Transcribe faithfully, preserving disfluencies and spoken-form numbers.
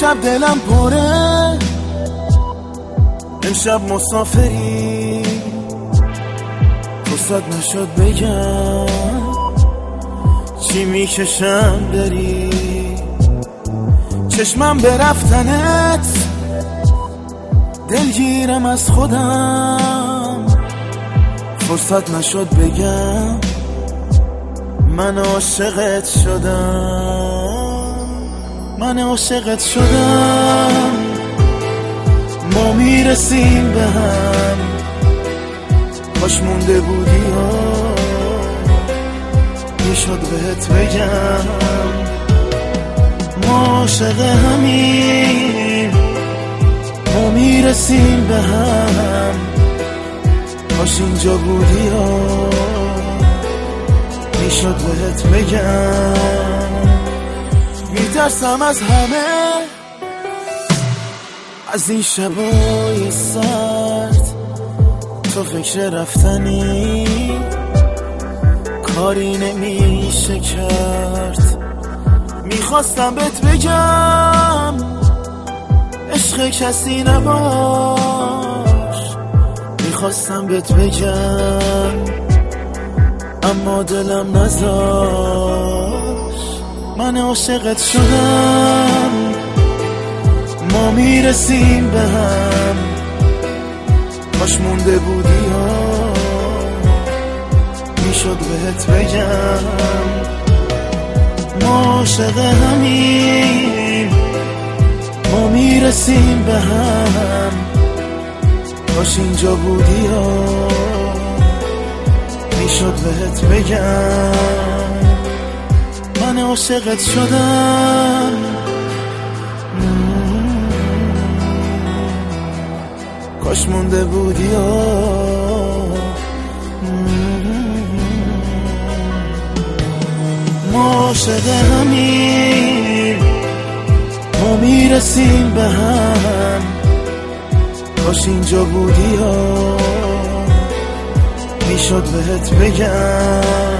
امشب دلم پره، امشب مسافری، فرصت نشد بگم چی میکشم بری. چشمم به رفتنت دلگیرم از خودم، فرصت نشد بگم من عاشقت شدم، من عاشقت شدم. ما میرسیم به هم، کاش مونده بودی ها میشد بهت بگم. ما عاشق همیم، ما میرسیم به هم، کاش اینجا بودی ها میشد بهت بگم. میترسم از همه، از این شبای سرد، تو فکر رفتنی کاری نمیشه کرد. میخواستم بهت بگم عشق کسی نباش، میخواستم بهت بگم اما دلم نذاش. من عاشقت شدم، ما میرسیم به هم، کاش مونده بودی ها میشد بهت بگم. ما عاشق همیم، ما میرسیم به هم، کاش اینجا بودی ها میشد بهت بگم. من عاشقت شدم، کاش مونده بودی ها. ما عاشق همیم، ما میرسیم به هم، کاش اینجا بودی ها میشد بهت بگم.